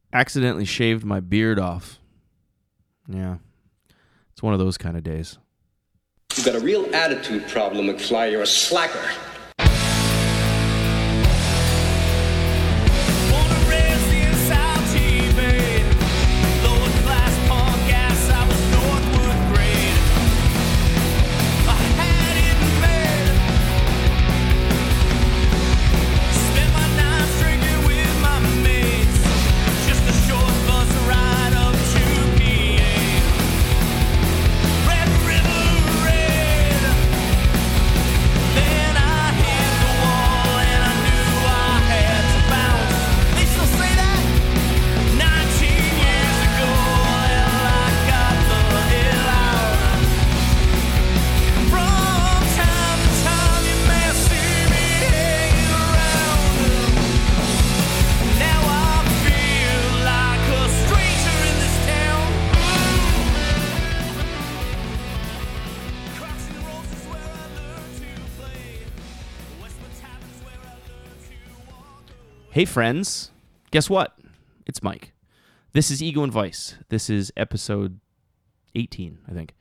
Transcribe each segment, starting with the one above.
accidentally shaved my beard off. Yeah. It's one of those kind of days. You've got a real attitude problem, McFly. You're a slacker. Hey friends, guess what? It's Mike. This is Ego and Vice. This is episode 18, I think.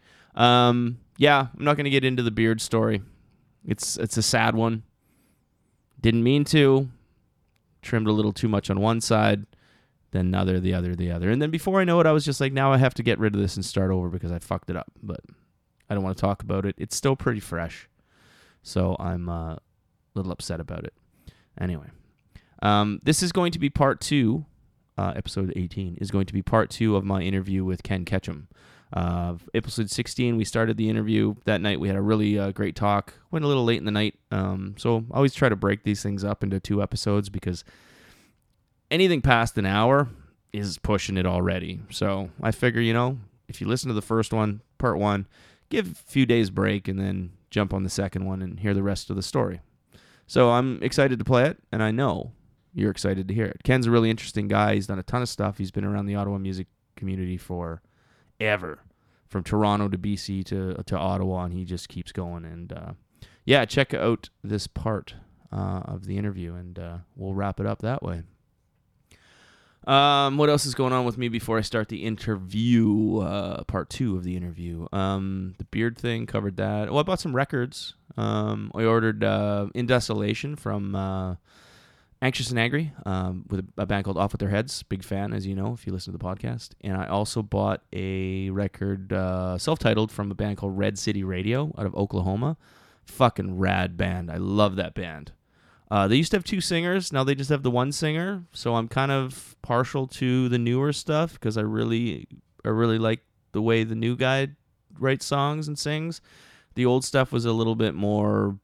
Yeah, I'm not going to get into the beard story. It's a sad one. Didn't mean to. Trimmed a little too much on one side, then the other. And then before I know it, I was just like, now I have to get rid of this and start over because I fucked it up. But I don't want to talk about it. It's still pretty fresh. So I'm a little upset about it. Anyway. This is going to be part 2, episode 18, is going to be part 2 of my interview with Ken Ketchum. Episode 16, we started the interview. That night we had a really great talk. Went a little late in the night, so I always try to break these things up into 2 episodes because anything past an hour is pushing it already. So I figure, if you listen to the first one, part 1, give a few days break and then jump on the second one and hear the rest of the story. So I'm excited to play it, and I know you're excited to hear it. Ken's a really interesting guy. He's done a ton of stuff. He's been around the Ottawa music community forever, from Toronto to BC to Ottawa, and he just keeps going. And yeah, check out this part of the interview, and we'll wrap it up that way. What else is going on with me before I start the interview, part 2 of the interview? The beard thing, covered that. Oh, I bought some records. I ordered In Desolation from Anxious and Angry with a band called Off With Their Heads. Big fan, as you know, if you listen to the podcast. And I also bought a record self-titled from a band called Red City Radio out of Oklahoma. Fucking rad band. I love that band. They used to have 2 singers. Now they just have the one singer. So I'm kind of partial to the newer stuff because I really like the way the new guy writes songs and sings. The old stuff was a little bit more,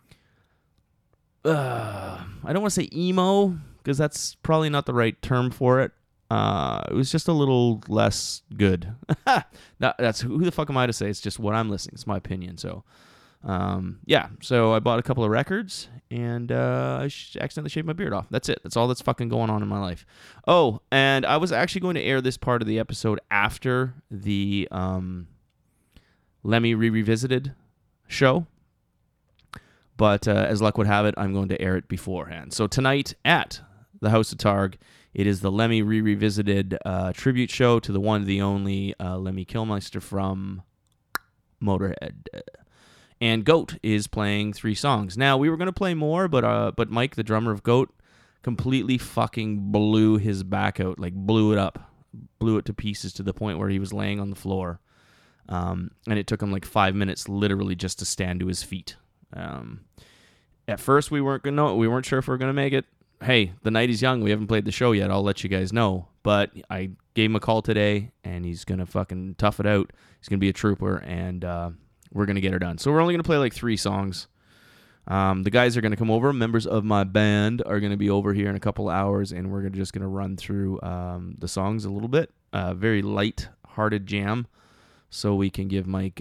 I don't want to say emo, because that's probably not the right term for it. It was just a little less good. That's who the fuck am I to say? It's just what I'm listening. It's my opinion. So, yeah. So I bought a couple of records, and I accidentally shaved my beard off. That's it. That's all that's fucking going on in my life. Oh, and I was actually going to air this part of the episode after the Lemmy Revisited show, but as luck would have it, I'm going to air it beforehand. So tonight at the House of Targ, it is the Lemmy Revisited tribute show to the one, the only Lemmy Kilmister from Motorhead. And Goat is playing 3 songs. Now, we were going to play more, but Mike, the drummer of Goat, completely fucking blew his back out, like blew it up, blew it to pieces to the point where he was laying on the floor. And it took him like 5 minutes literally just to stand to his feet. At first we weren't sure if we were going to make it. Hey, the night is young. We haven't played the show yet. I'll let you guys know. But I gave him a call today, and he's going to fucking tough it out. He's going to be a trooper, and we're going to get her done. So we're only going to play like 3 songs. The guys are going to come over. Members of my band are going to be over here in a couple hours, and we're just going to run through the songs a little bit. Very light-hearted jam. So we can give Mike,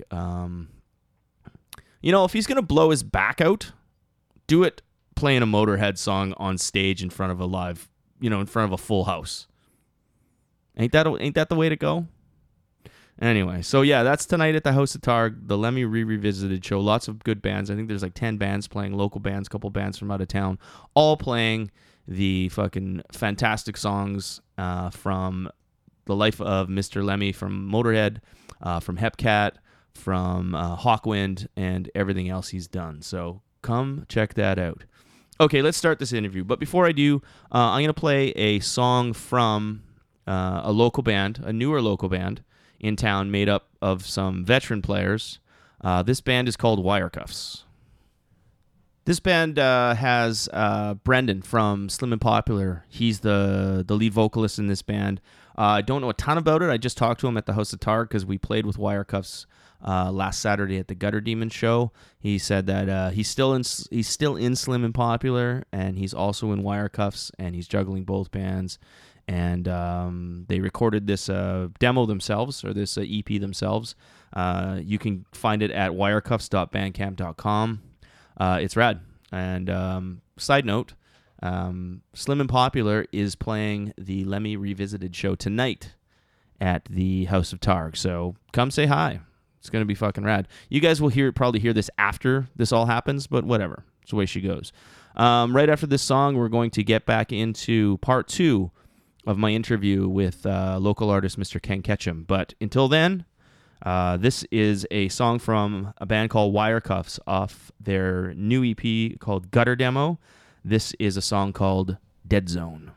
if he's going to blow his back out, do it playing a Motorhead song on stage in front of a live, in front of a full house. Ain't that the way to go? Anyway, so yeah, that's tonight at the House of Targ, the Lemmy Revisited show. Lots of good bands. I think there's like 10 bands playing, local bands, couple bands from out of town, all playing the fucking fantastic songs from the life of Mr. Lemmy, from Motorhead, from Hepcat, from Hawkwind, and everything else he's done. So come check that out. Okay, let's start this interview. But before I do, I'm going to play a song from a local band, a newer local band in town made up of some veteran players. This band is called Wirecuffs. This band has Brendan from Slim and Popular. He's the lead vocalist in this band. I don't know a ton about it. I just talked to him at the House of Targ because we played with Wirecuffs last Saturday at the Gutter Demon show. He said that he's still in Slim and Popular, and he's also in Wirecuffs, and he's juggling both bands. And they recorded this demo themselves, or this EP themselves. You can find it at wirecuffs.bandcamp.com. It's rad. And side note, Slim and Popular is playing the Lemmy Revisited show tonight at the House of Targ. So come say hi. It's going to be fucking rad. You guys will probably hear this after this all happens, but whatever. It's the way she goes. Right after this song, we're going to get back into part 2 of my interview with local artist Mr. Ken Ketchum. But until then, this is a song from a band called Wirecuffs off their new EP called Gutter Demo. This is a song called Dead Zone.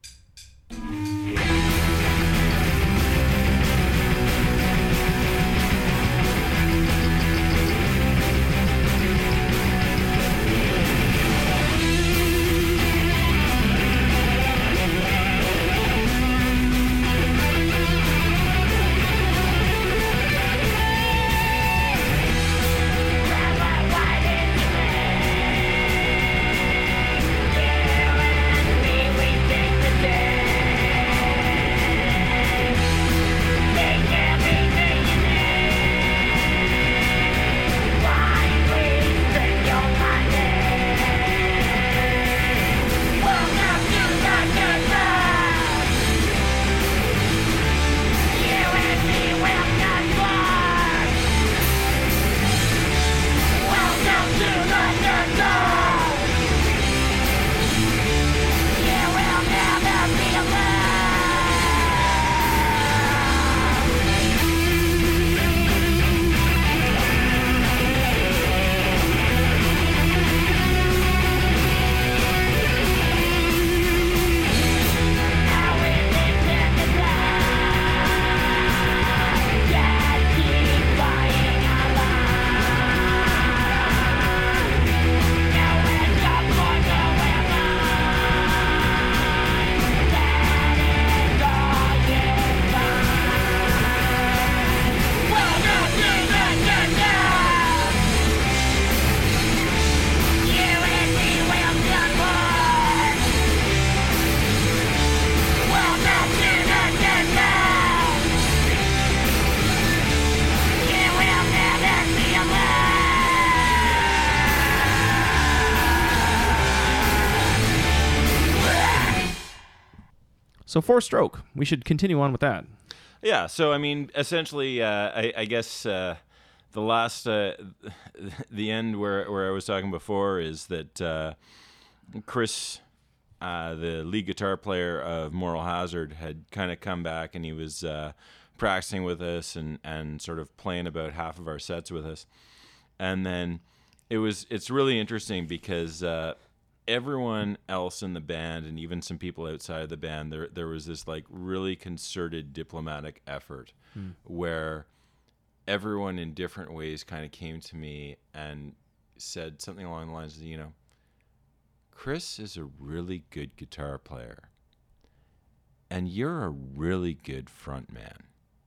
So 4-Stroke. We should continue on with that. Yeah. So I mean, essentially, I guess the last, the end where I was talking before is that Chris, the lead guitar player of Moral Hazard, had kind of come back, and he was practicing with us and sort of playing about half of our sets with us, and then it's really interesting because everyone else in the band, and even some people outside of the band, there was this like really concerted diplomatic effort where everyone in different ways kind of came to me and said something along the lines of, Chris is a really good guitar player, and you're a really good front man.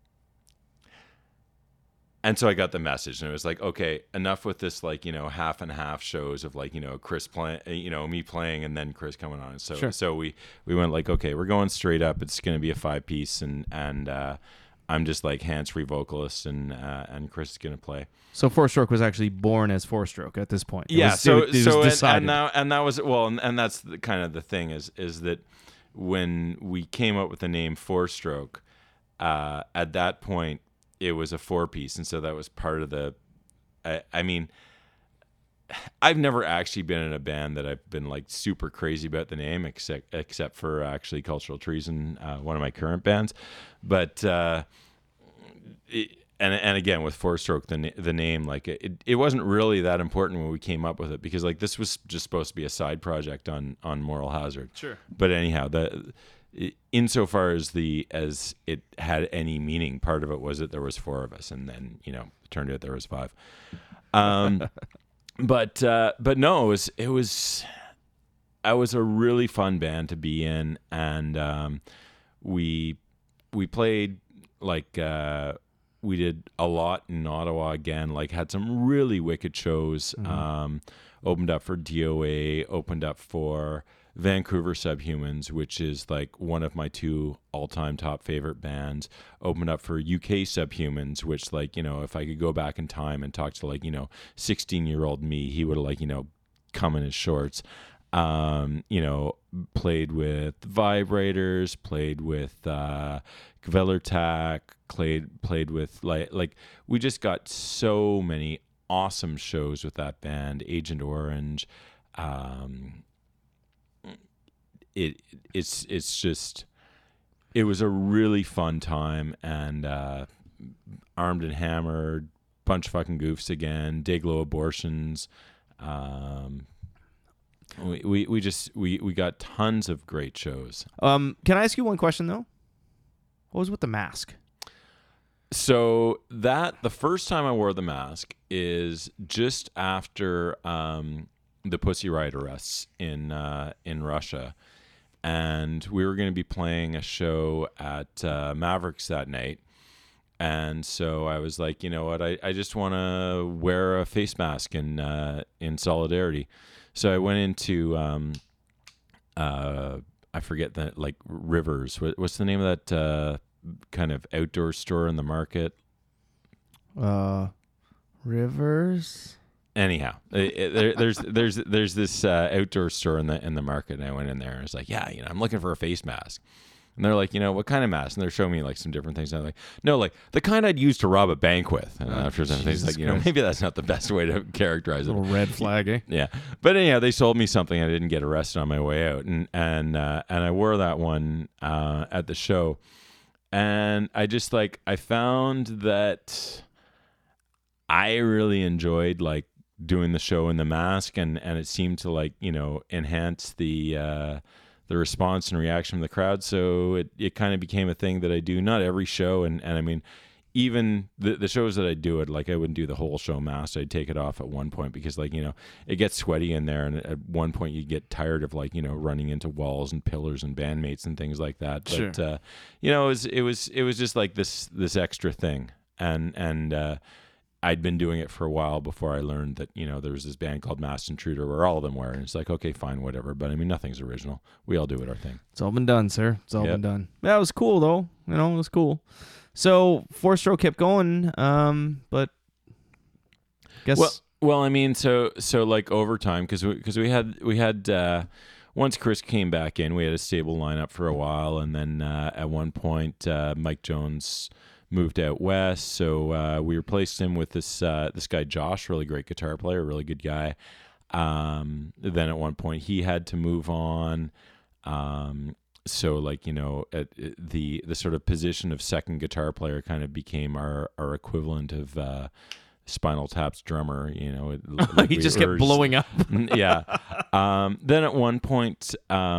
And so I got the message, and it was like, okay, enough with this, like, half and half shows of like, Chris playing, me playing, and then Chris coming on. So, Sure. So we went like, okay, we're going straight up. It's going to be a 5-piece, and I'm just like hands-free vocalist, and Chris is going to play. So 4-Stroke was actually born as 4-Stroke at this point. Yeah. It was decided. And that was and that's kind of the thing is that when we came up with the name 4-Stroke, at that point, it was a 4-piece, and so that was part of the. I mean, I've never actually been in a band that I've been like super crazy about the name, except for actually Cultural Treason, one of my current bands, but. And again with Four Stroke, the name, like it wasn't really that important when we came up with it, because like this was just supposed to be a side project on Moral Hazard. Sure. But anyhow, insofar as it had any meaning, part of it was that there was 4 of us, and then it turned out there was 5. But no, it was a really fun band to be in, and we played like. We did a lot in Ottawa again, like had some really wicked shows. Opened up for DOA, opened up for Vancouver Subhumans, which is like one of my 2 all-time top favorite bands. Opened up for UK Subhumans, which like, if I could go back in time and talk to like, 16-year-old me, he would have like, come in his shorts. Played with Vibrators, played with Kvelertak, played with like we just got so many awesome shows with that band. Agent Orange, it's just, it was a really fun time, and Armed and Hammered, bunch of fucking goofs again, Dayglow Abortions. We got tons of great shows. Can I ask you one question though? What was with the mask? So the first time I wore the mask is just after the Pussy Riot arrests in Russia, and we were going to be playing a show at Mavericks that night. And so I was like, you know what, I just want to wear a face mask in solidarity. So I went into I forget that, like, Rivers. What's the name of that kind of outdoor store in the market? Rivers. Anyhow, there's this outdoor store in the market, and I went in there and I was like, yeah, I'm looking for a face mask. And they're like, what kind of mask? And they're showing me like some different things. And I'm like, no, like the kind I'd use to rob a bank with. And after some things, like, maybe that's not the best way to characterize it. Little red flag, eh? Yeah. But anyhow, they sold me something. I didn't get arrested on my way out. And I wore that one at the show. And I just I found that I really enjoyed like doing the show in the mask, and it seemed to enhance the response and reaction from the crowd. So it kind of became a thing that I do, not every show. And I mean, even the shows that I do it, like I wouldn't do the whole show masked. I'd take it off at one point because it gets sweaty in there. And at one point you get tired of running into walls and pillars and bandmates and things like that. But, sure. It was just like this extra thing. And I'd been doing it for a while before I learned that, there was this band called Masked Intruder where all of them were. And it's like, okay, fine, whatever. But I mean, nothing's original. We all do it our thing. It's all been done, sir. It's all been done. Yeah, it was cool, though. It was cool. So, Four Stroke kept going, but guess... Well, I mean, so like over time, because we had once Chris came back in, we had a stable lineup for a while. And then at one point, Mike Jones moved out west, so we replaced him with this guy Josh, really great guitar player, really good guy. Then at one point he had to move on, so at the sort of position of second guitar player kind of became our equivalent of Spinal Tap's drummer. He just kept blowing up. Yeah. Then at one point,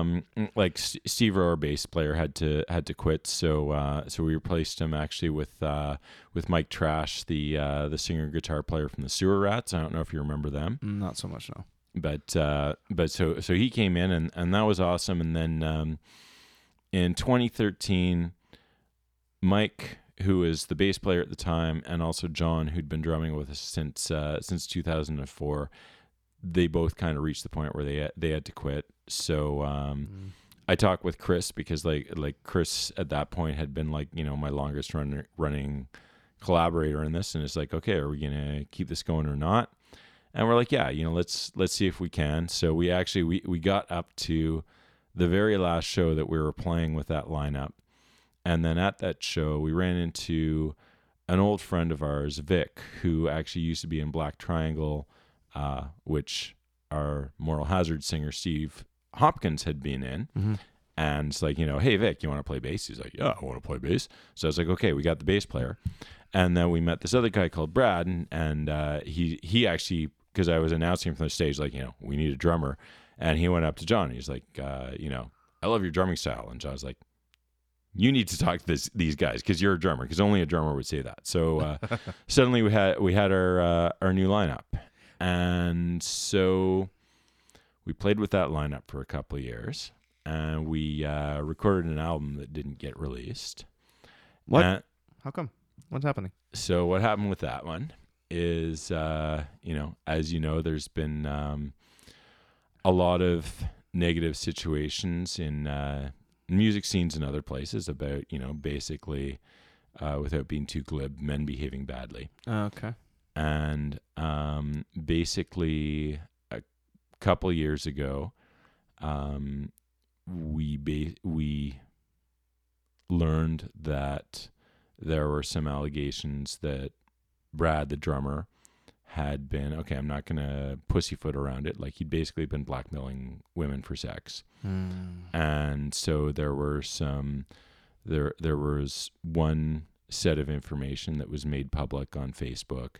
Steve Rowe, our bass player, had to quit. So we replaced him actually with Mike Trash, the singer guitar player from the Sewer Rats. I don't know if you remember them. Not so much, no. But so he came in and that was awesome. And then in 2013, Mike, who was the bass player at the time, and also John, who'd been drumming with us since 2004, they both kind of reached the point where they had to quit. So I talked with Chris because like Chris at that point had been my longest running collaborator in this, and it's like, okay, are we gonna keep this going or not? And we're like, yeah, let's see if we can. So we actually we got up to the very last show that we were playing with that lineup. And then at that show, we ran into an old friend of ours, Vic, who actually used to be in Black Triangle, which our Moral Hazard singer Steve Hopkins had been in. Mm-hmm. And it's like, hey, Vic, you want to play bass? He's like, yeah, I want to play bass. So I was like, okay, we got the bass player. And then we met this other guy called Brad, and he actually, because I was announcing from the stage, like, we need a drummer. And he went up to John, and he's like, I love your drumming style. And John's like, you need to talk to these guys because you're a drummer, because only a drummer would say that. So suddenly we had our new lineup. And so we played with that lineup for a couple of years. And we recorded an album that didn't get released. What? How come? What's happening? So what happened with that one is, as you know, there's been a lot of negative situations in music scenes and other places about, basically, without being too glib, men behaving badly. Okay. And basically, a couple years ago, we learned that there were some allegations that Brad, the drummer, had been, I'm not going to pussyfoot around it, like he'd basically been blackmailing women for sex. And so there were there was one set of information that was made public on Facebook.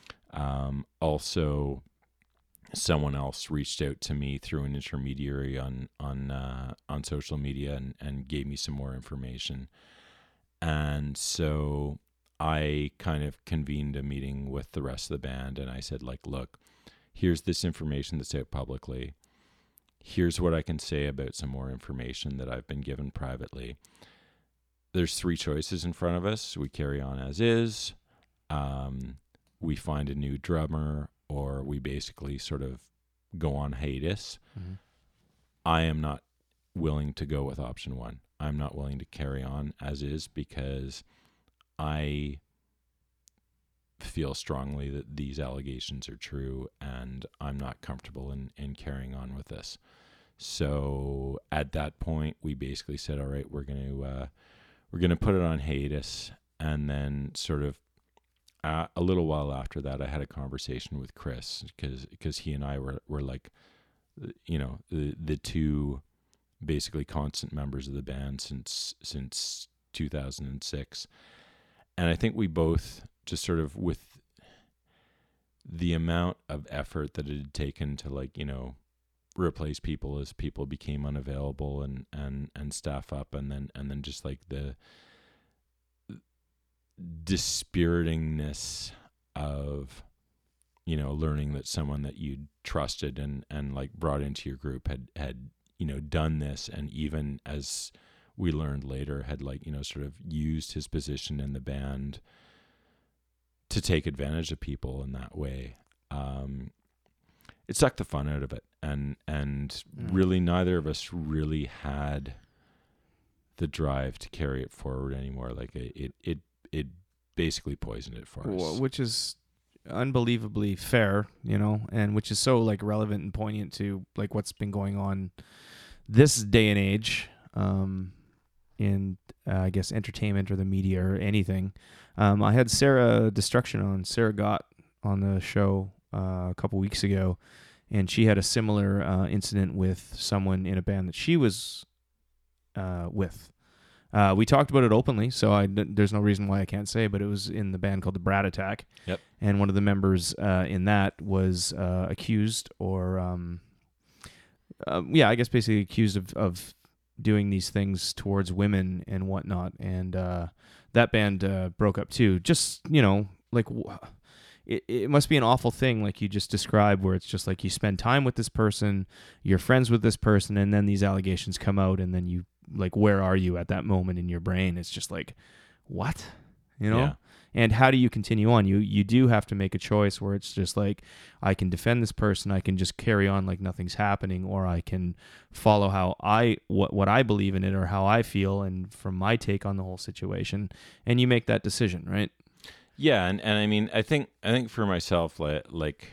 Also, someone else reached out to me through an intermediary on social media and gave me some more information. And so I kind of convened a meeting with the rest of the band, and I said, like, look, here's this information that's out publicly. Here's what I can say about some more information that I've been given privately. There's 3 choices in front of us. We carry on as is. We find a new drummer, or we basically sort of go on hiatus. Mm-hmm. I am not willing to go with option 1. I'm not willing to carry on as is because I feel strongly that these allegations are true, and I'm not comfortable in carrying on with this. So at that point, we basically said, all right, we're gonna put it on hiatus. And then sort of a little while after that, I had a conversation with Chris because he and I were like, the 2 basically constant members of the band since 2006. And I think we both just sort of, with the amount of effort that it had taken to replace people as people became unavailable and staff up, and then just like the dispiritingness of learning that someone that you trusted and like brought into your group had done this, and even as we learned later had sort of used his position in the band to take advantage of people in that way. It sucked the fun out of it, and really neither of us really had the drive to carry it forward anymore. Like it basically poisoned it for us, which is unbelievably fair, and which is so like relevant and poignant to like what's been going on this day and age in I guess entertainment or the media or anything. I had Sarah Gott on the show a couple weeks ago, and she had a similar incident with someone in a band that she was with. We talked about it openly, so there's no reason why I can't say, but it was in the band called the Brat Attack. Yep. And one of the members in that was accused or, I guess basically accused of doing these things towards women and whatnot. And that band broke up too. Just, like... It must be an awful thing like you just described, where it's just like you spend time with this person, you're friends with this person, and then these allegations come out, and then you, like, where are you at that moment in your brain? It's just like, what? Yeah. And how do you continue on? You do have to make a choice where it's just like, I can defend this person, I can just carry on like nothing's happening, or I can follow how what I believe in it or how I feel and from my take on the whole situation, and you make that decision, right? Yeah, and I mean, I think for myself, like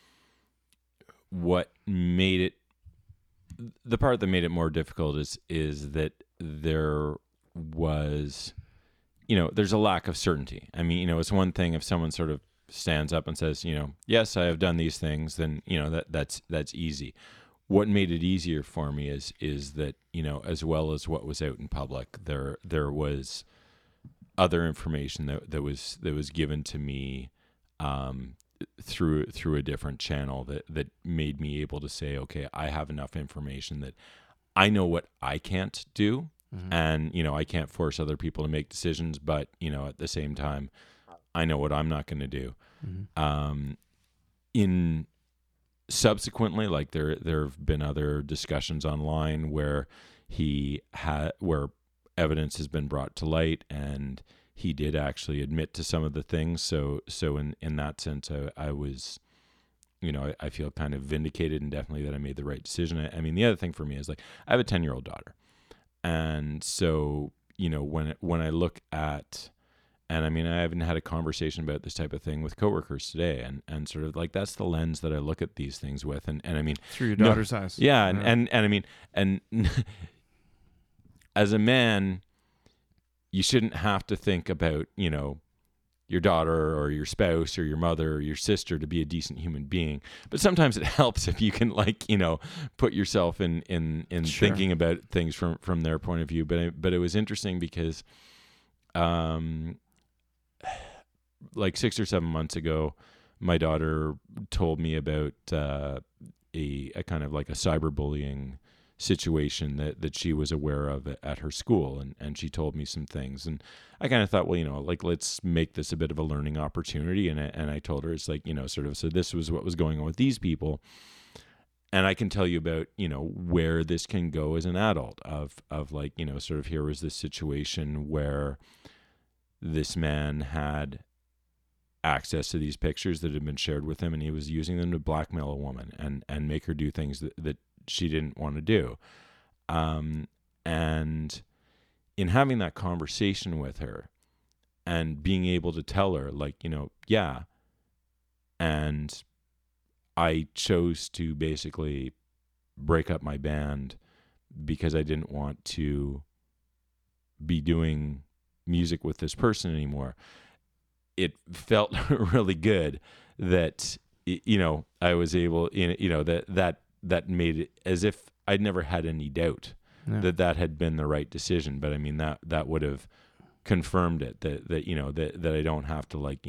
what made it, the part that made it more difficult is that there was there's a lack of certainty. I mean, it's one thing if someone sort of stands up and says, yes, I have done these things, then, that's easy. What made it easier for me is that, as well as what was out in public, there was other information that was given to me through a different channel that made me able to say, okay, I have enough information that I know what I can't do. And, I can't force other people to make decisions, but, at the same time, I know what I'm not going to do. In subsequently, like there have been other discussions online where where evidence has been brought to light, and he did actually admit to some of the things. So in that sense, I was, I feel kind of vindicated, and definitely that I made the right decision. I mean, the other thing for me is, like, I have a 10-year-old daughter. And so, when I look at, and I mean, I haven't had a conversation about this type of thing with coworkers today, and sort of like, that's the lens that I look at these things with. And I mean, through your daughter's eyes. Yeah. And I mean, and as a man, you shouldn't have to think about, your daughter or your spouse or your mother or your sister to be a decent human being. But sometimes it helps if you can, like, put yourself in Sure. thinking about things from their point of view. But it was interesting because, like 6 or 7 months ago, my daughter told me about a kind of like a cyberbullying situation that she was aware of at her school, and she told me some things, and I kind of thought, well, like, let's make this a bit of a learning opportunity, and I told her, it's like, sort of, so this was what was going on with these people, and I can tell you about, where this can go as an adult, of like, sort of, here was this situation where this man had access to these pictures that had been shared with him, and he was using them to blackmail a woman and make her do things that she didn't want to do. And in having that conversation with her and being able to tell her, like, yeah, and I chose to basically break up my band because I didn't want to be doing music with this person anymore. It felt really good that, I was able, that made it as if I'd never had any doubt that had been the right decision. But I mean, that would have confirmed it, that I don't have to, like,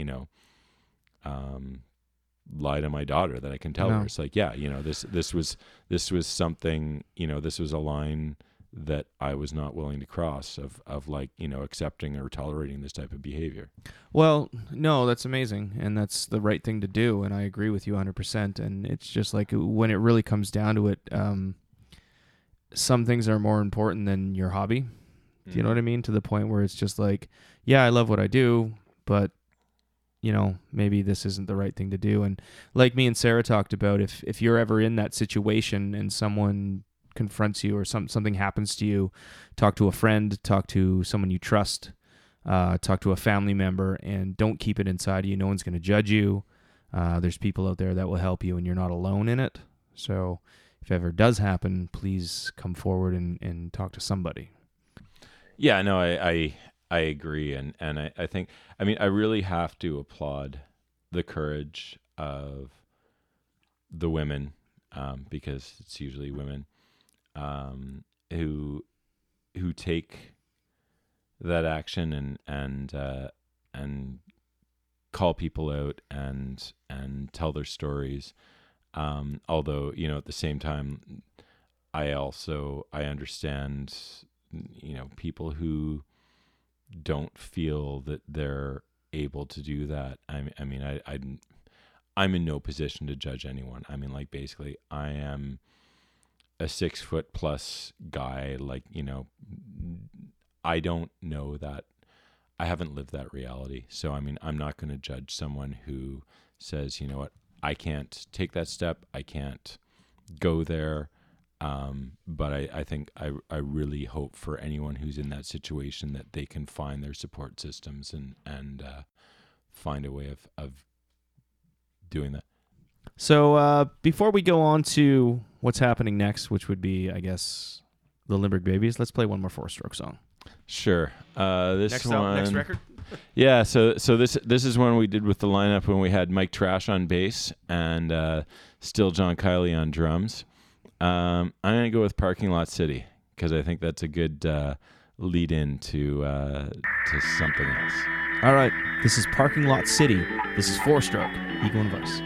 lie to my daughter, that I can tell her. It's like, yeah, this was something, this was a line that I was not willing to cross of like, accepting or tolerating this type of behavior. Well, no, that's amazing, and that's the right thing to do, and I agree with you 100%. And it's just like, when it really comes down to it, some things are more important than your hobby. Do you know what I mean? To the point where it's just like, yeah, I love what I do, but maybe this isn't the right thing to do. And like me and Sarah talked about, if you're ever in that situation and someone confronts you or something happens to you, talk to a friend, talk to someone you trust, talk to a family member, and don't keep it inside you. No one's going to judge you. There's people out there that will help you, and you're not alone in it. So if it ever does happen, please come forward and talk to somebody. Yeah, no, I agree. And I think, I mean, I really have to applaud the courage of the women, because it's usually women, who take that action and call people out and tell their stories. Although, at the same time, I understand, people who don't feel that they're able to do that. I mean, I'm in no position to judge anyone. I mean, like, basically, I am a 6-foot+ guy. Like, I don't know that. I haven't lived that reality. So, I mean, I'm not going to judge someone who says, you know what, I can't take that step. I can't go there. But I think I really hope for anyone who's in that situation that they can find their support systems and find a way of doing that. So before we go on to what's happening next, which would be, I guess, the Limerick Babies, let's play one more 4-Stroke song. Sure. This Next one. next record. Yeah. So this is one we did with the lineup when we had Mike Trash on bass and still John Kiley on drums. I'm gonna go with Parking Lot City because I think that's a good lead in to something else. All right, this is Parking Lot City. This is Four Stroke, Ego and Vice.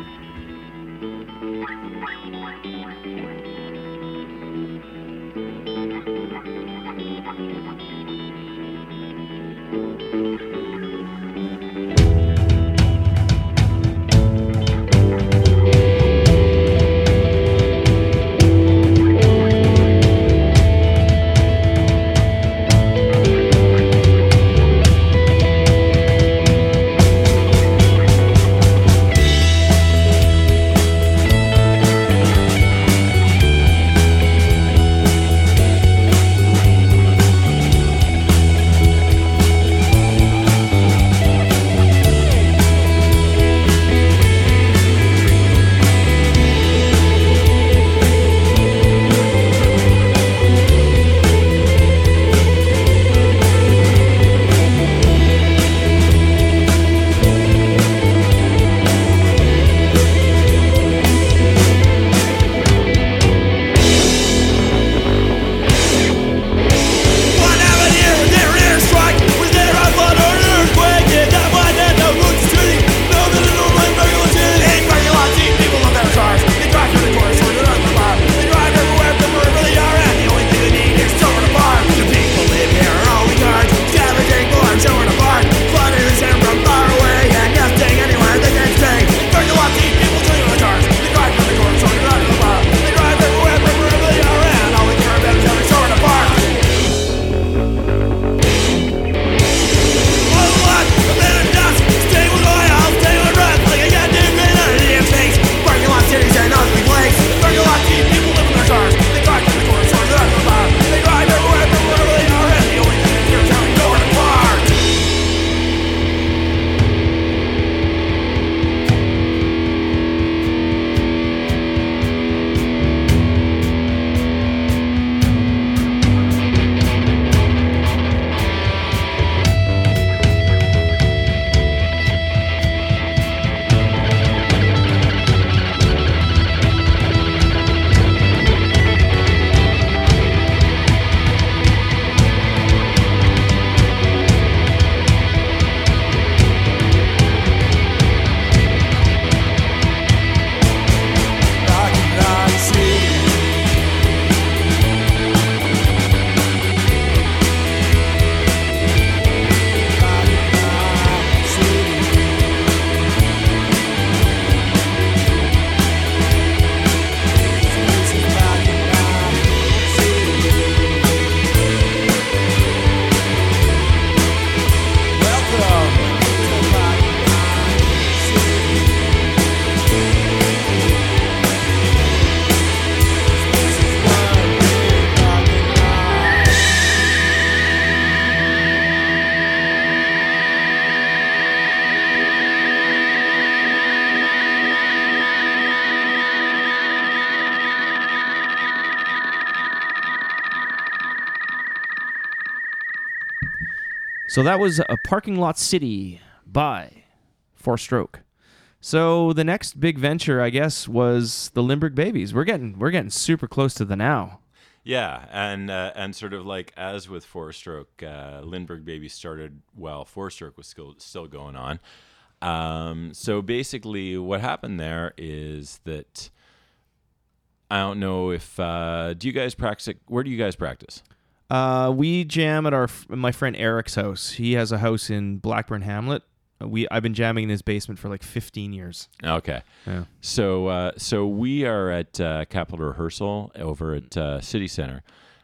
So that was a Parking Lot City by Four Stroke. So the next big venture, I guess, was the Limburg Babies. We're getting super close to the now. Yeah, and sort of like as with Four Stroke, Lindbergh Babies started while Four Stroke was still going on. So basically, what happened there is that I don't know if do you guys practice? Where do you guys practice? We jam at my friend Eric's house. He has a house in Blackburn Hamlet. I've been jamming in his basement for like 15 years. Okay. Yeah. So we are at Capital Rehearsal over at City Center,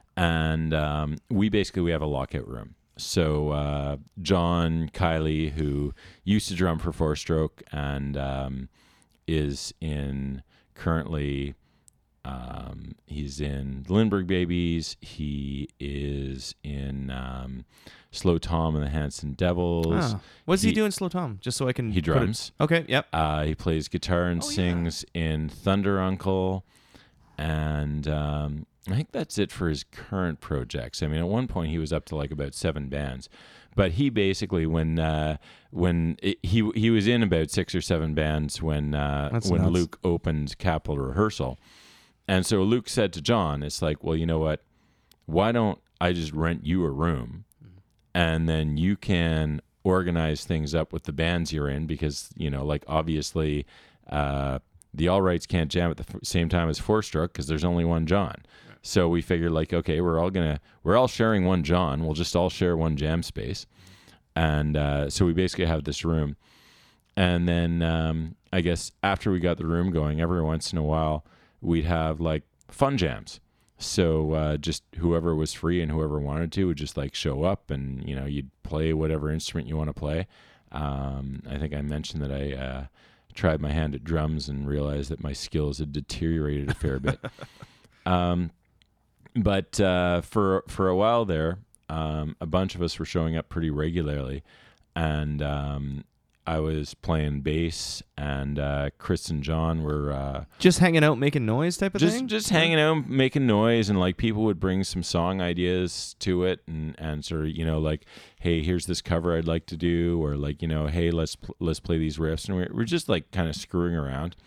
and we have a lockout room. So John Kiley, who used to drum for Four Stroke and is in currently. He's in Lindbergh Babies. He is in Slow Tom and the Hanson Devils. Oh. What's he doing, Slow Tom? Just so I can. He drums. Okay. Yep. He plays guitar and sings in Thunder Uncle, and I think that's it for his current projects. I mean, at one point he was up to like about 7 bands, but he basically he was in about 6 or 7 bands when nuts. Luke opened Capitol Rehearsal, and so Luke said to John, "It's like, well, you know what? Why don't I just rent you a room, and then you can organize things up with the bands you're in, because like obviously." The All Rights can't jam at the same time as Four Stroke because there's only one John. Right. So we figured like, okay, we're all sharing one John. We'll just all share one jam space. And so we basically have this room. And then I guess after we got the room going, every once in a while, we'd have like fun jams. So just whoever was free and whoever wanted to would just like show up, and, you'd play whatever instrument you want to play. I think I mentioned that I tried my hand at drums and realized that my skills had deteriorated a fair bit. But for a while there, a bunch of us were showing up pretty regularly, and I was playing bass, and Chris and John were just hanging out, making noise, type of thing. Just hanging out, making noise, and like people would bring some song ideas to it, and sort of like, hey, here's this cover I'd like to do, or like hey, let's play these riffs, and we're just like kind of screwing around,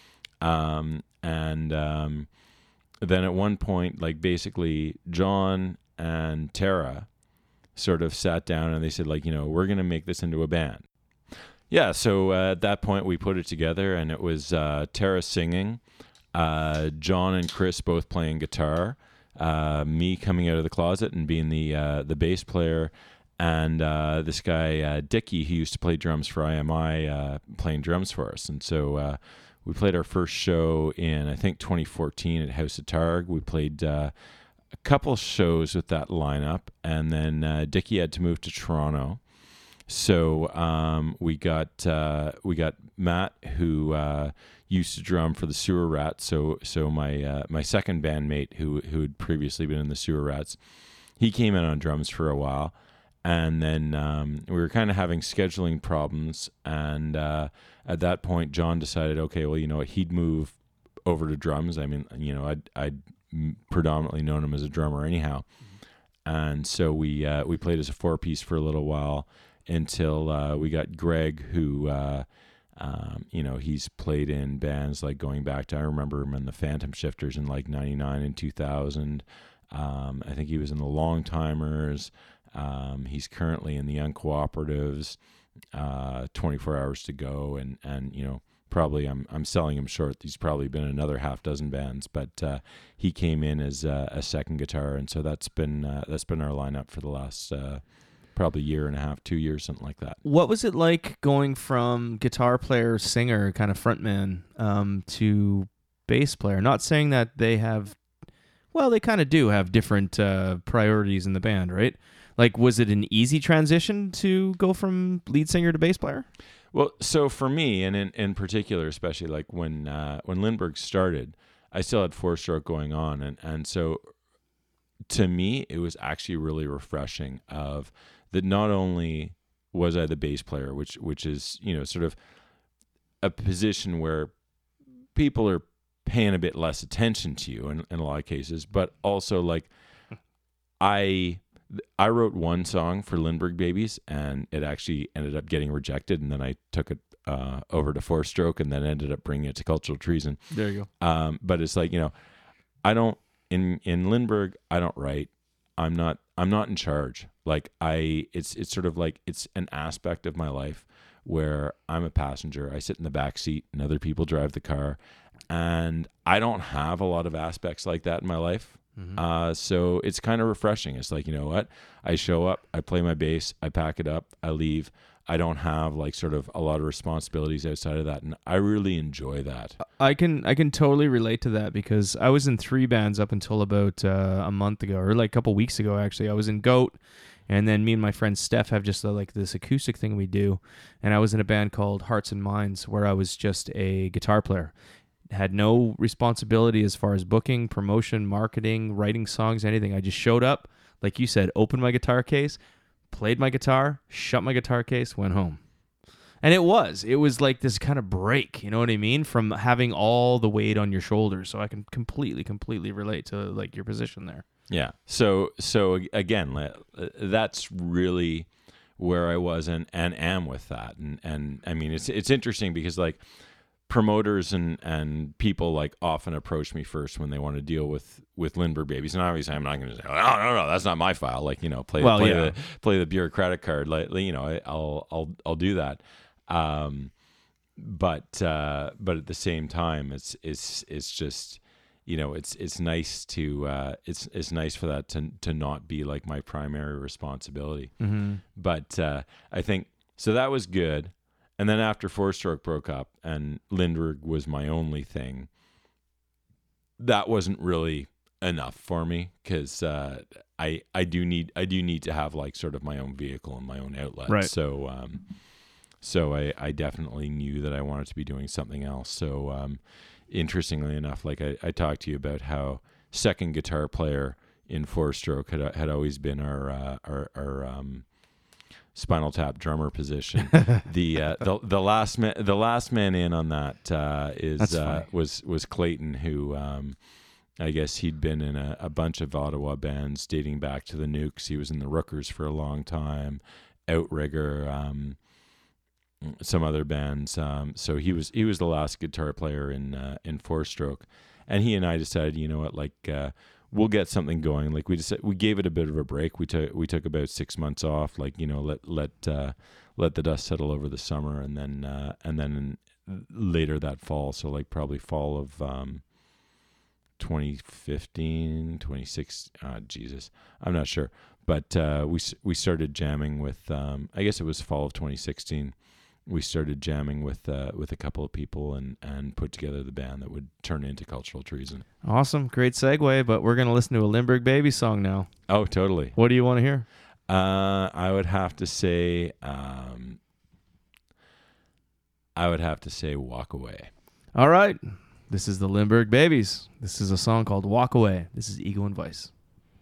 and then at one point, like basically John and Tara sort of sat down and they said like, we're gonna make this into a band. Yeah, so at that point we put it together, and it was Tara singing, John and Chris both playing guitar, me coming out of the closet and being the bass player, and this guy Dickie, who used to play drums for IMI, playing drums for us. And so we played our first show in, I think, 2014 at House of Targ. We played a couple shows with that lineup, and then Dickie had to move to Toronto. So we got Matt, who used to drum for the Sewer Rats. So my second bandmate, who had previously been in the Sewer Rats, he came in on drums for a while, and then we were kind of having scheduling problems. And at that point, John decided, okay, well, what, he'd move over to drums. I mean, I'd predominantly known him as a drummer anyhow, and so we played as a 4-piece for a little while. Until we got Greg, who, he's played in bands like going back to, I remember him in the Phantom Shifters in like 99 and 2000. I think he was in the Long Timers. He's currently in the Uncooperatives, 24 Hours to Go. And probably I'm selling him short. He's probably been in another half dozen bands, but he came in as a second guitar. And so that's been our lineup for the last probably year and a half, 2 years, something like that. What was it like going from guitar player, singer, kind of frontman, to bass player? Not saying that they kind of do have different priorities in the band, right? Like, was it an easy transition to go from lead singer to bass player? Well, so for me, and in particular, especially like when Lindbergh started, I still had 4-stroke going on, and so to me, it was actually really refreshing of that. Not only was I the bass player, which is sort of a position where people are paying a bit less attention to you in a lot of cases, but also like I wrote one song for Lindbergh Babies, and it actually ended up getting rejected, and then I took it over to 4-stroke, and then ended up bringing it to Cultural Treason. There you go. But it's like, I don't in Lindbergh, I don't write. I'm not in charge. Like it's sort of like it's an aspect of my life where I'm a passenger. I sit in the back seat and other people drive the car, and I don't have a lot of aspects like that in my life. Mm-hmm. So it's kind of refreshing. It's like, what? I show up, I play my bass, I pack it up, I leave. I don't have like sort of a lot of responsibilities outside of that, and I really enjoy that. I can totally relate to that, because I was in 3 bands up until about a month ago, or like a couple weeks ago actually. I was in Goat, and then me and my friend Steph have just like this acoustic thing we do, and I was in a band called Hearts and Minds, where I was just a guitar player. Had no responsibility as far as booking, promotion, marketing, writing songs, anything. I just showed up, like you said, opened my guitar case, played my guitar, shut my guitar case, went home. And it was like this kind of break, you know what I mean? From having all the weight on your shoulders. So I can completely relate to like your position there. Yeah. So again, that's really where I was and am with that. And I mean, it's interesting because like promoters and people like often approach me first when they want to deal with Lindbergh Babies, and obviously I'm not going to say, oh, no, that's not my file. Like, you know, play the bureaucratic card. Like, you know, I'll do that. But at the same time, it's just, you know, it's nice to it's nice for that to not be like my primary responsibility. Mm-hmm. But I think so that was good. And then after Four Stroke broke up and Lindbergh was my only thing, that wasn't really enough for me because I do need to have like sort of my own vehicle and my own outlet. Right. So I definitely knew that I wanted to be doing something else. So interestingly enough, like I talked to you about how second guitar player in Four Stroke had always been our Spinal Tap drummer position. The last man in on that was Clayton, who I guess he'd been in a bunch of Ottawa bands dating back to the Nukes. He was in the Rookers for a long time, Outrigger, some other bands. So he was the last guitar player in Four Stroke, and he and I decided, you know what, like we'll get something going. Like we gave it a bit of a break. We took about 6 months off. Like, you know, let the dust settle over the summer, and then later that fall. So like probably fall of 2015, 2016. Jesus, I'm not sure. But we started jamming with. I guess it was fall of 2016. We started jamming with a couple of people and put together the band that would turn into Cultural Treason. Awesome. Great segue, but we're going to listen to a Lindbergh Baby song now. Oh, totally. What do you want to hear? I would have to say Walk Away. All right. This is the Lindbergh Babies. This is a song called Walk Away. This is Ego and Vice.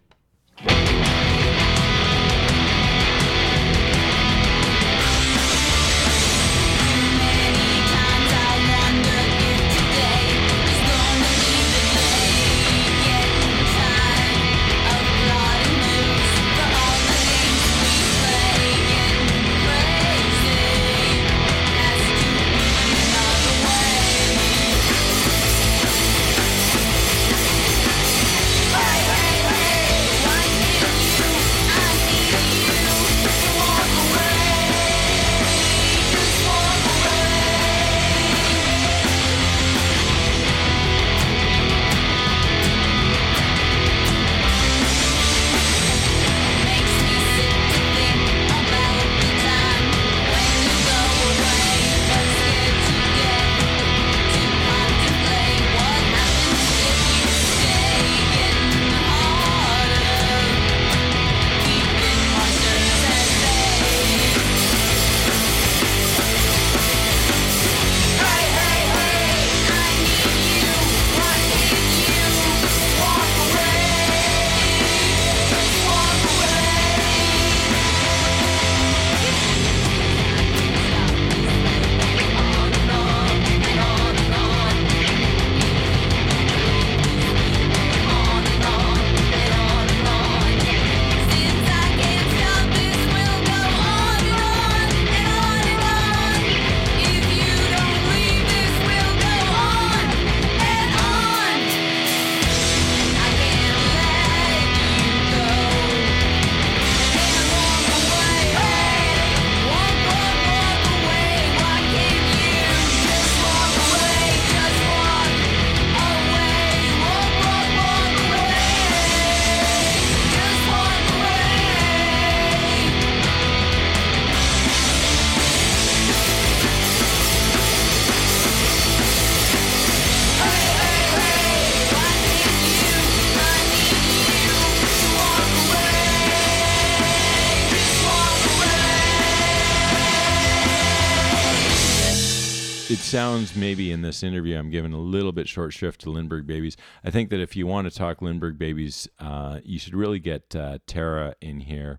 It sounds maybe in this interview I'm giving a little bit short shrift to Lindbergh Babies. I think that if you want to talk Lindbergh Babies, you should really get Tara in here,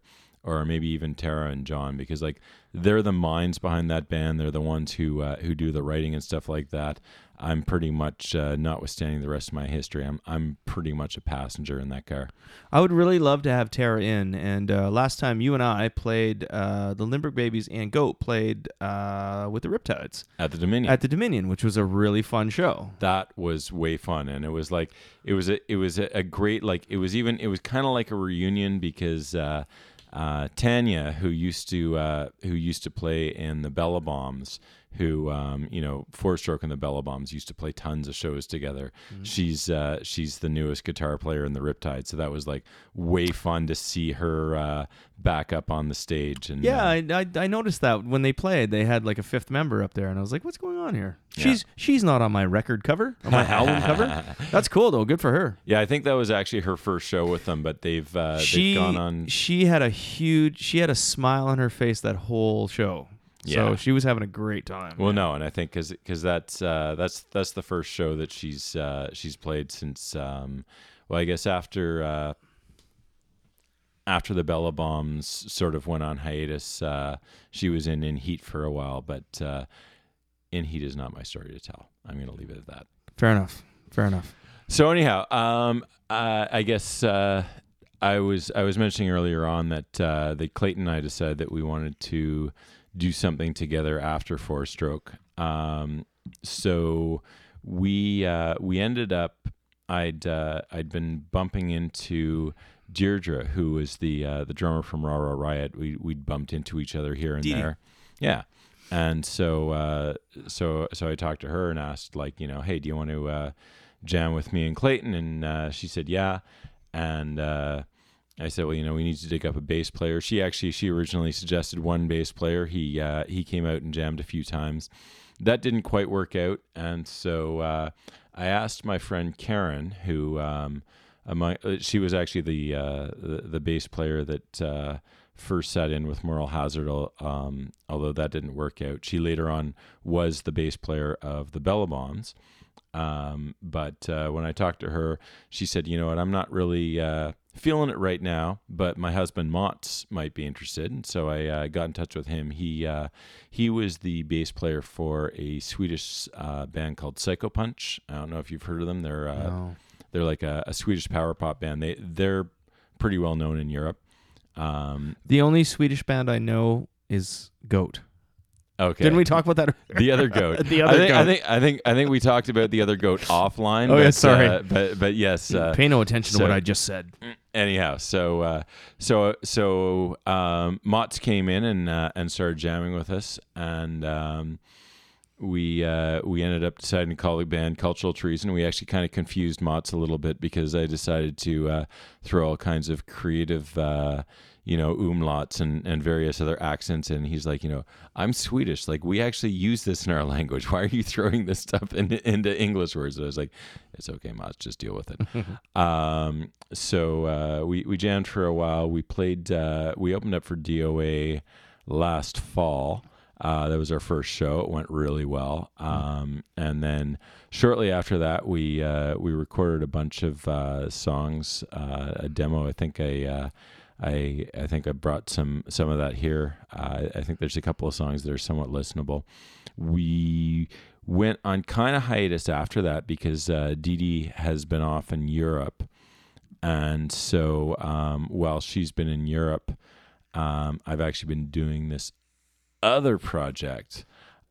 or maybe even Tara and John, because like they're the minds behind that band. They're the ones who do the writing and stuff like that. I'm pretty much, notwithstanding the rest of my history, I'm pretty much a passenger in that car. I would really love to have Tara in. And last time you and I played, the Limburg Babies and Goat played with the Riptides At the Dominion. at the Dominion, which was a really fun show. That was way fun, and it was like it was a great, like it was kind of like a reunion, because Tanya, who used to play in the Bella Bombs, who Four Stroke and the Bella Bombs used to play tons of shows together. Mm-hmm. She's the newest guitar player in the Riptide, so that was like way fun to see her back up on the stage. And Yeah, I noticed that when they played, they had like a fifth member up there, and I was like, "What's going on here?" She's not on my record cover, or my album cover. That's cool though. Good for her. yeah, I think that was actually her first show with them, but they've gone on. She had a smile on her face that whole show. So Yeah. she was having a great time. Well, no, and I think because that's the first show that she's played since I guess after the Bella Bombs sort of went on hiatus, she was in Heat for a while, but In Heat is not my story to tell. I'm going to leave it at that. Fair enough. So anyhow, I guess I was mentioning earlier on that Clayton and I decided that we wanted to do something together after Four Stroke. So we ended up. I'd been bumping into Deirdre, who was the drummer from Raw Raw Riot. We'd bumped into each other here and there. Yeah. And so I talked to her and asked, like, hey, do you want to jam with me and Clayton? And she said, yeah. And I said, well, we need to dig up a bass player. She originally suggested one bass player. He came out and jammed a few times. That didn't quite work out, and so I asked my friend Karen, who she was actually the bass player that first sat in with Moral Hazard, although that didn't work out. She later on was the bass player of the Bella Bombs. But when I talked to her, she said, you know what, I'm not really feeling it right now, but my husband Mats might be interested. And so I got in touch with him. He was the bass player for a Swedish band called Psycho Punch. I don't know if you've heard of them. They're like a Swedish power pop band. They're pretty well known in Europe. The only Swedish band I know is Goat. Okay. Didn't we talk about that? The other goat. Goat. I think we talked about the other goat offline. Oh, yeah, sorry. But yes. Pay no attention to what I just said. Anyhow, so Mats came in and started jamming with us, and we ended up deciding to call the band Cultural Treason. We actually kind of confused Mats a little bit, because I decided to throw all kinds of creative umlauts and various other accents, and he's like, I'm Swedish, like we actually use this in our language. Why are you throwing this stuff into English words? And I was like, it's okay, Mats, just deal with it. So we jammed for a while. We played. We opened up for DOA last fall. That was our first show. It went really well. And then shortly after that, we recorded a bunch of songs, a demo. I think I brought some of that here. I think there's a couple of songs that are somewhat listenable. We went on kind of hiatus after that because Dee Dee has been off in Europe. And so while she's been in Europe, I've actually been doing this other project.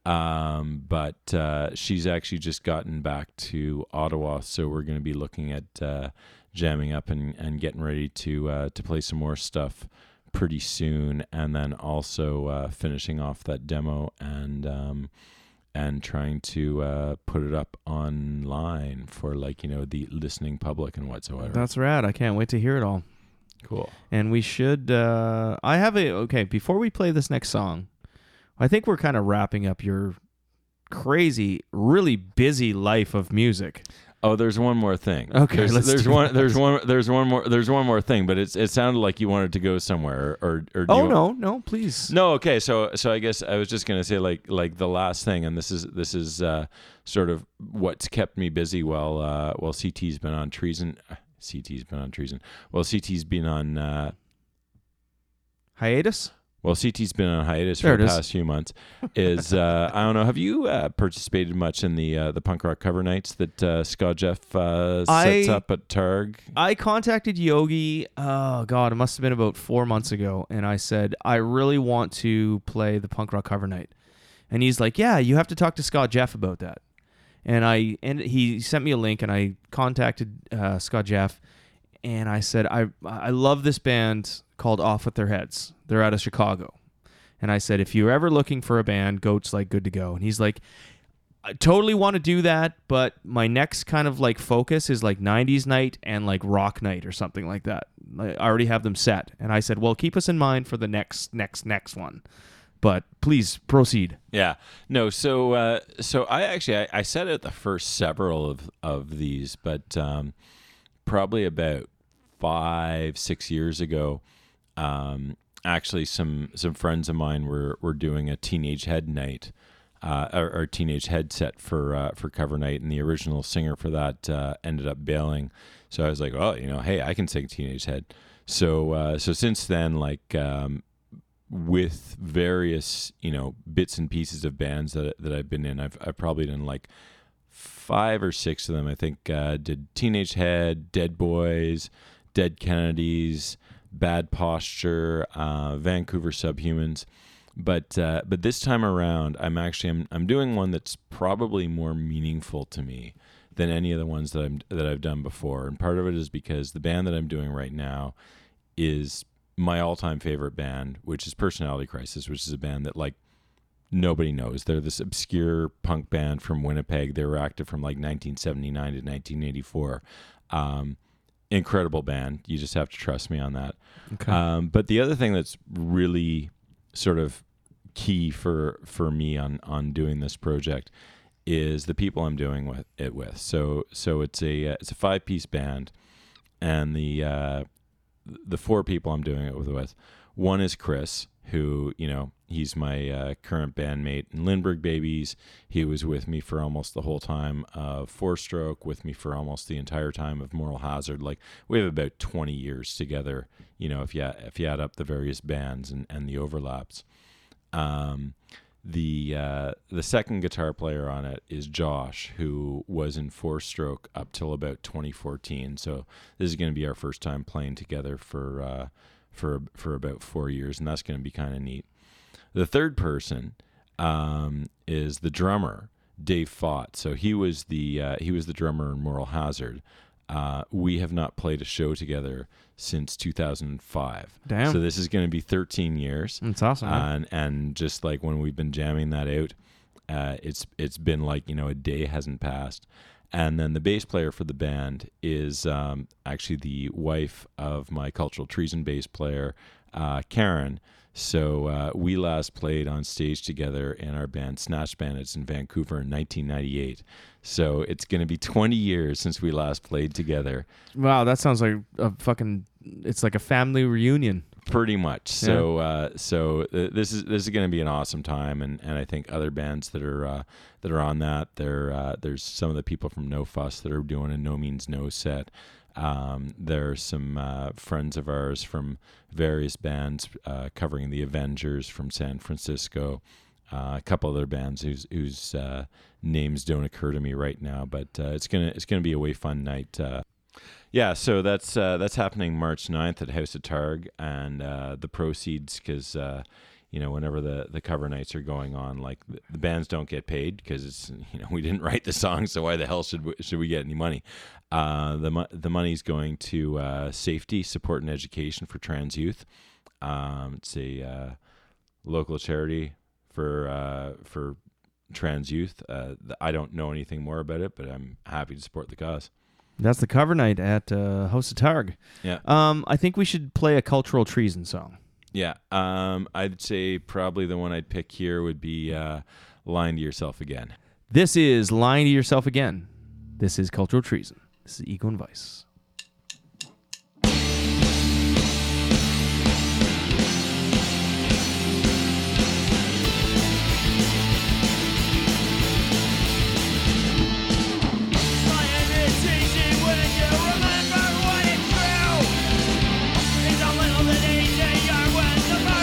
But she's actually just gotten back to Ottawa. So we're going to be looking at jamming up and getting ready to play some more stuff pretty soon, and then also finishing off that demo and trying to put it up online for the listening public and whatsoever. That's rad. I can't wait to hear it all. Cool. And we should before we play this next song, I think we're kind of wrapping up your crazy, really busy life of music. Oh, there's one more thing. Okay, there's one more thing, but it sounded like you wanted to go somewhere, or no, please. No, okay. So I guess I was just gonna say like the last thing, and this is sort of what's kept me busy while CT's been on treason. Well, CT's been on. hiatus. Well, CT's been on hiatus There for it the is. past few months. Is I don't know. Have you participated much in the punk rock cover nights that Scott Jeff sets up at Targ? I contacted Yogi, oh God, it must have been about 4 months ago, and I said, I really want to play the punk rock cover night. And he's like, yeah, you have to talk to Scott Jeff about that. And he sent me a link, and I contacted Scott Jeff, and I said, I love this band called Off With Their Heads. They're out of Chicago. And I said, if you're ever looking for a band, Goat's like good to go. And he's like, I totally want to do that, but my next kind of like focus is like 90s night and like rock night or something like that. I already have them set. And I said, well, keep us in mind for the next one. But please proceed. Yeah. No, so I set out the first several of these, but probably about 5-6 years ago, actually some friends of mine were doing a Teenage Head night, or Teenage Head set for cover night, and the original singer for that ended up bailing. So I was like, oh, hey, I can sing Teenage Head. So since then, like with various bits and pieces of bands that I've been in, I've probably done like 5 or 6 of them. I think did Teenage Head, Dead Boys, Dead Kennedys, Bad Posture, Vancouver Subhumans, but this time around, I'm doing one that's probably more meaningful to me than any of the ones that I've done before, and part of it is because the band that I'm doing right now is my all-time favorite band, which is Personality Crisis, which is a band that like nobody knows. They're this obscure punk band from Winnipeg. They were active from like 1979 to 1984. Incredible band. You just have to trust me on that. Okay. But the other thing that's really sort of key for me on doing this project is the people I'm doing it with. So it's a 5-piece band, and the 4 people I'm doing it with. One is Chris, who he's my current bandmate in Lindbergh Babies. He was with me for almost the whole time of Four Stroke, with me for almost the entire time of Moral Hazard. Like, we have about 20 years together, if you add up the various bands and the overlaps. The second guitar player on it is Josh, who was in Four Stroke up till about 2014. So this is going to be our first time playing together for about 4 years, and that's going to be kind of neat. The third person is the drummer, Dave Fott. So he was the drummer in Moral Hazard. We have not played a show together since 2005. Damn. So this is going to be 13 years. That's awesome. Man. And just like when we've been jamming that out, it's been like a day hasn't passed. And then the bass player for the band is actually the wife of my Cultural Treason bass player, Karen. So we last played on stage together in our band Snatch Bandits in Vancouver in 1998. So it's going to be 20 years since we last played together. Wow, that sounds like it's like a family reunion. Pretty much. So this is going to be an awesome time, and I think other bands that are on that, there's some of the people from No Fuss that are doing a No Means No set. There are some friends of ours from various bands covering the Avengers from San Francisco. A couple other bands whose names don't occur to me right now, but it's gonna be a way fun night. Yeah, so that's happening March 9th at House of Targ, and the proceeds, because whenever the cover nights are going on, like the bands don't get paid because it's we didn't write the song, so why the hell should we get any money? The money's going to safety, support, and education for trans youth. It's a local charity for trans youth. I don't know anything more about it, but I'm happy to support the cause. That's the cover night at House of Targ. Yeah. I think we should play a Cultural Treason song. Yeah. I'd say probably the one I'd pick here would be Lying to Yourself Again. This is Lying to Yourself Again. This is Cultural Treason. This is Ego and Vice. Remember what it's true. It's a little bit easier when the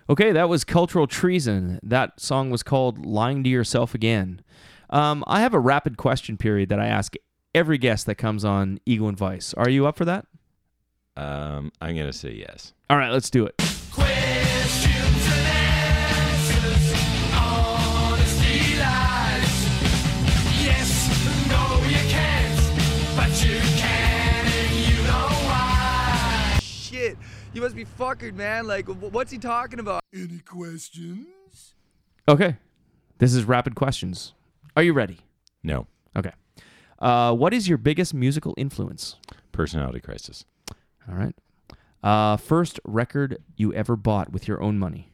Okay, that was Cultural Treason. That song was called Lying to Yourself Again. I have a rapid question period that I ask every guest that comes on Ego and Vice. Are you up for that? I'm going to say yes. All right, let's do it. Questions and answers, honesty lies. Yes, no, you can't, but you can if you know why. Shit, you must be fuckered, man. Like, what's he talking about? Any questions? Okay, this is rapid questions. Are you ready? No. Okay. What is your biggest musical influence? Personality Crisis. All right. First record you ever bought with your own money?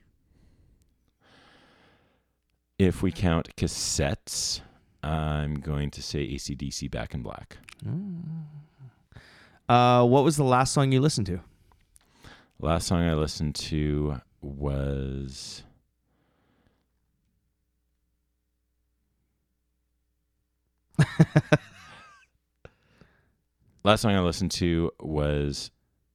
If we count cassettes, I'm going to say AC/DC Back in Black. What was the last song you listened to? Last song I listened to was... Last song I listened to was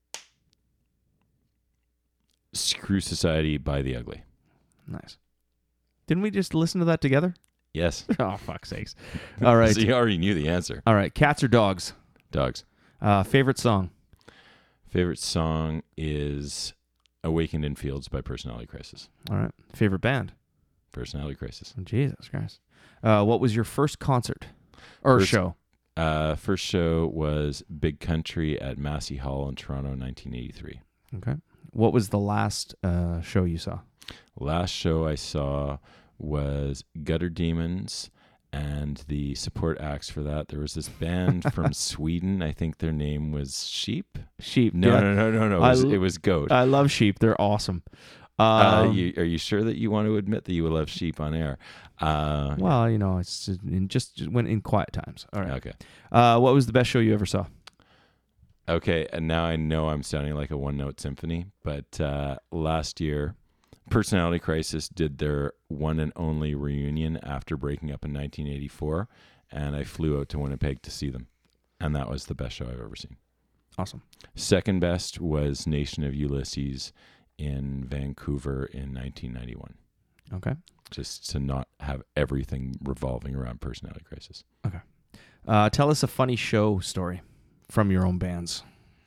Screw Society by The Ugly. Nice. Didn't we just listen to that together? Yes. Oh, fuck's sakes. All right. So you already knew the answer. All right. Cats or dogs? Dogs. Favorite song? Favorite song is Awakened in Fields by Personality Crisis. All right. Favorite band? Personality Crisis. Jesus Christ. What was your first concert or show? First show was Big Country at Massey Hall in Toronto in 1983. Okay. What was the last show you saw? Last show I saw was Gutter Demons, and the support acts for that, there was this band from Sweden. I think their name was Sheep. Sheep. No. I It was Goat. I love Sheep. They're awesome. Are you sure that you want to admit that you love Sheep on air? Well, you know, it's just when in quiet times. All right. Okay. What was the best show you ever saw? Okay, and now I know I'm sounding like a one-note symphony, but last year, Personality Crisis did their one and only reunion after breaking up in 1984, and I flew out to Winnipeg to see them, and that was the best show I've ever seen. Awesome. Second best was Nation of Ulysses in Vancouver in 1991. Okay. Just to not have everything revolving around Personality Crisis. Okay. Tell us a funny show story from your own bands.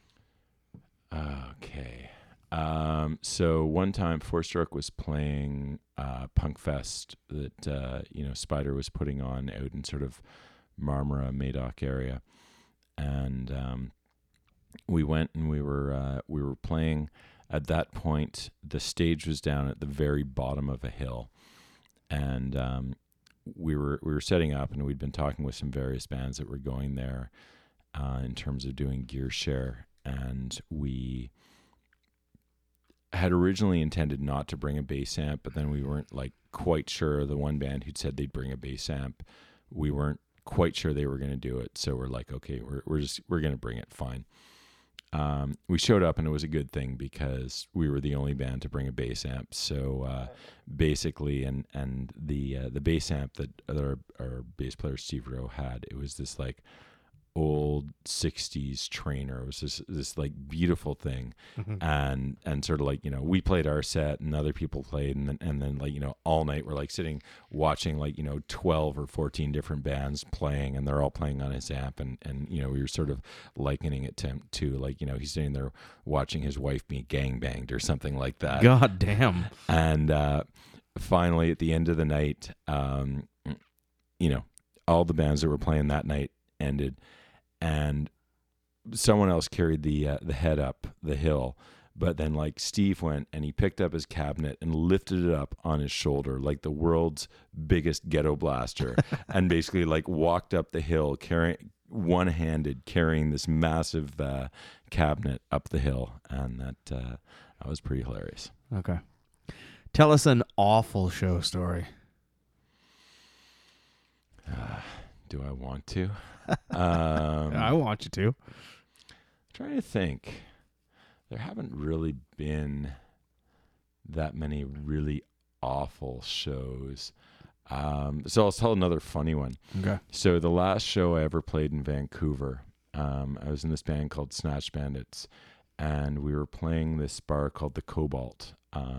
Okay. So one time, Four Stroke was playing Punk Fest that Spider was putting on out in sort of Marmora, Madoc area, and we went and we were playing. At that point, the stage was down at the very bottom of a hill, and we were setting up, and we'd been talking with some various bands that were going there in terms of doing gear share, and we had originally intended not to bring a bass amp, but then we weren't like quite sure. The one band who'd said they'd bring a bass amp, we weren't quite sure they were going to do it, so we're like, okay, we're going to bring it, fine. We showed up, and it was a good thing because we were the only band to bring a bass amp. So basically, and the bass amp that our bass player Steve Rowe had, it was this like old 60s Trainer. It was this like beautiful thing, and sort of like, you know, we played our set and other people played, and then like, you know, all night we're like sitting watching like, you know, 12 or 14 different bands playing, and they're all playing on his amp, and you know, we were sort of likening it to like, you know, he's sitting there watching his wife being gangbanged or something like that. God damn. And finally at the end of the night, you know, all the bands that were playing that night ended, and someone else carried the head up the hill, but then like Steve went and he picked up his cabinet and lifted it up on his shoulder like the world's biggest ghetto blaster, and basically like walked up the hill one-handed carrying this massive cabinet up the hill, and that was pretty hilarious. Okay. Tell us an awful show story. Do I want to? I want you to. Trying to think. There haven't really been that many really awful shows. So I'll tell another funny one. Okay. So the last show I ever played in Vancouver, I was in this band called Snatch Bandits, and we were playing this bar called the Cobalt,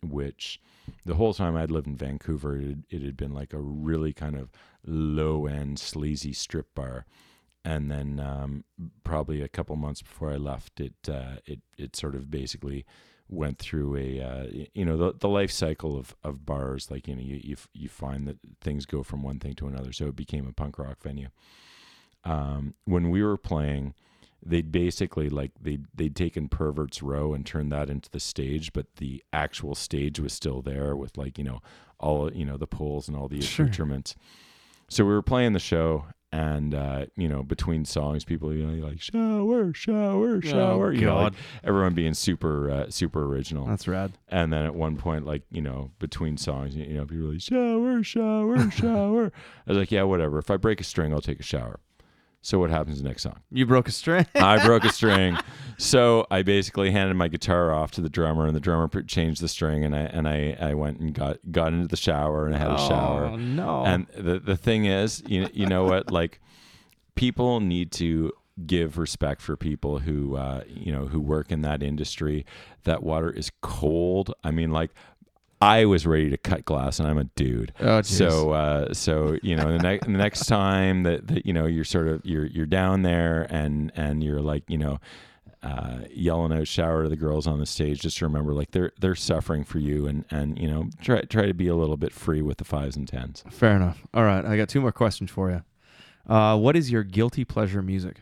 which the whole time I'd lived in Vancouver, it had been like a really kind of low-end, sleazy strip bar. And then probably a couple months before I left, it sort of basically went through the life cycle of bars. Like, you find that things go from one thing to another. So it became a punk rock venue. When we were playing, they'd basically they'd taken Perverts Row and turned that into the stage, but the actual stage was still there with all the poles and all the accoutrements. So we were playing the show, and between songs, people like shower. God. Everyone being super original. That's rad. And then at one point, between songs, people were like shower. I was like, yeah, whatever. If I break a string, I'll take a shower. So what happens the next song? You broke a string. I broke a string. So I basically handed my guitar off to the drummer, and the drummer changed the string, and I went and got into the shower, and I had a shower. Oh, no. And the thing is, you know what? Like, people need to give respect for people who who work in that industry. That water is cold. I mean, I was ready to cut glass, and I'm a dude. Oh, geez. So the next time that you're down there and you're yelling out shower to the girls on the stage, just remember they're suffering for you, and try to be a little bit free with the 5s and 10s. Fair enough. All right, I got 2 more questions for you. What is your guilty pleasure music?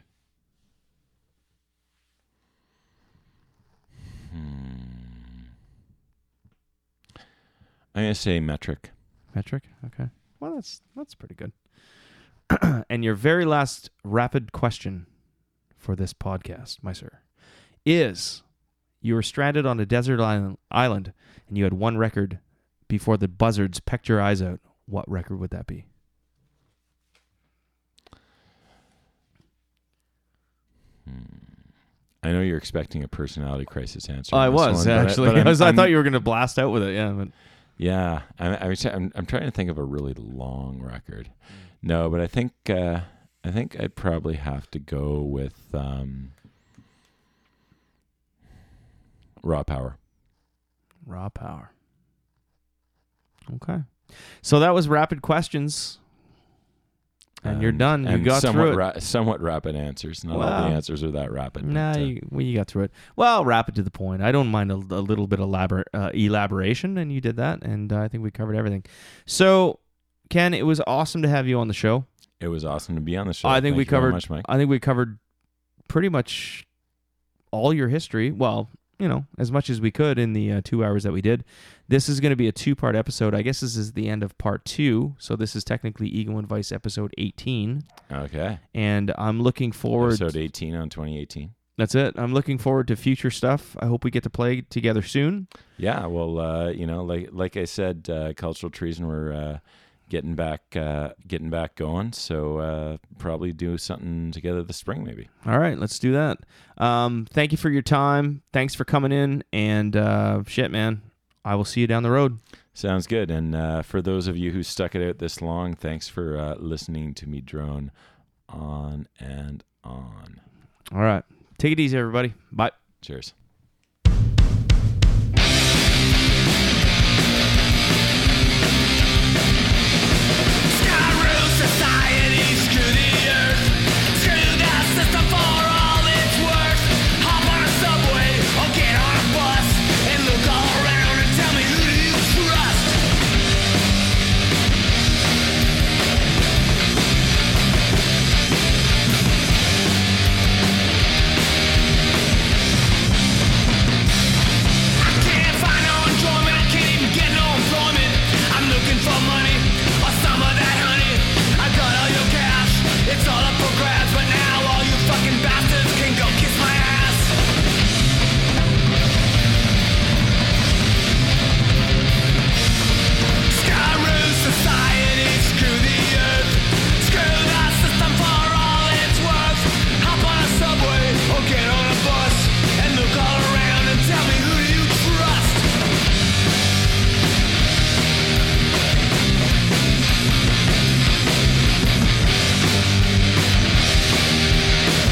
I'm gonna say Metric. Metric? Okay. Well, that's pretty good. And your very last rapid question for this podcast, my sir, is: you were stranded on a desert island and you had one record before the buzzards pecked your eyes out. What record would that be? I know you're expecting a personality crisis answer. I was actually. I thought you were going to blast out with it. Yeah. But. Yeah, I'm trying to think of a really long record. No, but I think I'd probably have to go with Raw Power. Raw Power. Okay, so that was rapid questions, and you're done. You got through it. Somewhat rapid answers. Not all the answers are that rapid. Nah, you got through it. Well, rapid to the point. I don't mind a little bit of elaboration, and you did that, and I think we covered everything. So, Ken, it was awesome to have you on the show. It was awesome to be on the show. I think we covered. Much, Mike. I think we covered pretty much all your history. Well, as much as we could in the 2 hours that we did. This is going to be a 2-part episode. I guess this is the end of part 2. So this is technically Ego and Vice episode 18. Okay. And I'm looking forward. Episode 18 on 2018. That's it. I'm looking forward to future stuff. I hope we get to play together soon. Yeah. Well, like I said, Cultural Treason, we're getting back going. So probably do something together this spring, maybe. All right, let's do that. Thank you for your time. Thanks for coming in. And shit, man, I will see you down the road. Sounds good. And for those of you who stuck it out this long, thanks for listening to me drone on and on. All right. Take it easy, everybody. Bye. Cheers.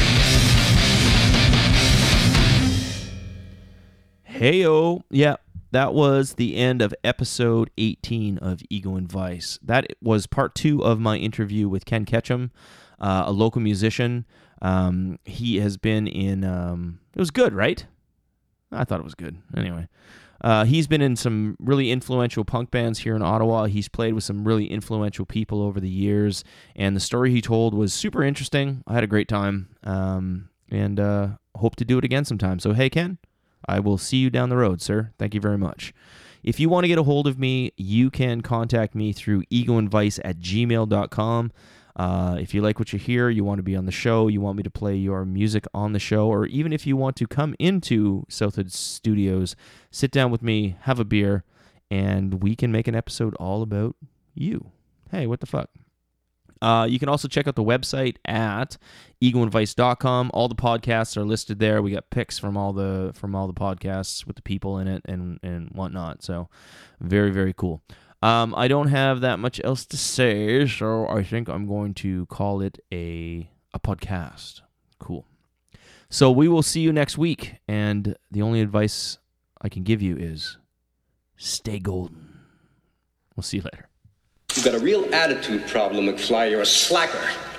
Heyo. Yeah. that was the end of episode 18 of Ego and Vice. That was part 2 of my interview with Ken Ketchum, a local musician. He has been in... it was good, right? I thought it was good. Anyway. He's been in some really influential punk bands here in Ottawa. He's played with some really influential people over the years, and the story he told was super interesting. I had a great time, and hope to do it again sometime. So, hey, Ken, I will see you down the road, sir. Thank you very much. If you want to get a hold of me, you can contact me through egoandvice@gmail.com. If you like what you hear, you want to be on the show, you want me to play your music on the show, or even if you want to come into Southwood Studios, sit down with me, have a beer, and we can make an episode all about you. Hey, what the fuck? You can also check out the website at egoandvice.com. All the podcasts are listed there. We got pics from all the podcasts with the people in it and whatnot. So very, very cool. I don't have that much else to say, so I think I'm going to call it a podcast. Cool. So we will see you next week, and the only advice I can give you is stay golden. We'll see you later. You've got a real attitude problem, McFly. You're a slacker.